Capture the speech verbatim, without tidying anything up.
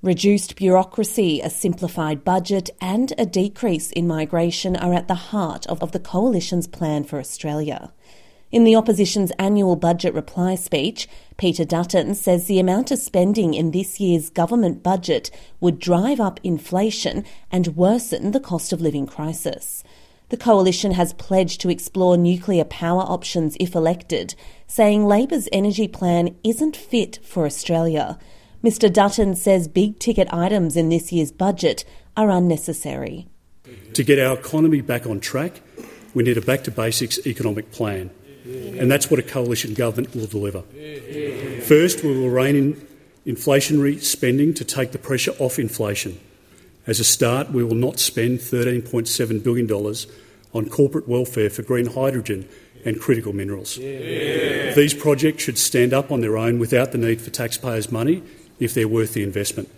Reduced bureaucracy, a simplified budget and a decrease in migration are at the heart of, of the Coalition's plan for Australia. In the opposition's annual budget reply speech, Peter Dutton says the amount of spending in this year's government budget would drive up inflation and worsen the cost of living crisis. The Coalition has pledged to explore nuclear power options if elected, saying Labor's energy plan isn't fit for Australia. Mister Dutton says big-ticket items in this year's budget are unnecessary. To get our economy back on track, we need a back-to-basics economic plan, and that's what a coalition government will deliver. First, we will rein in inflationary spending to take the pressure off inflation. As a start, we will not spend thirteen point seven billion dollars on corporate welfare for green hydrogen and critical minerals. These projects should stand up on their own without the need for taxpayers' money if they're worth the investment.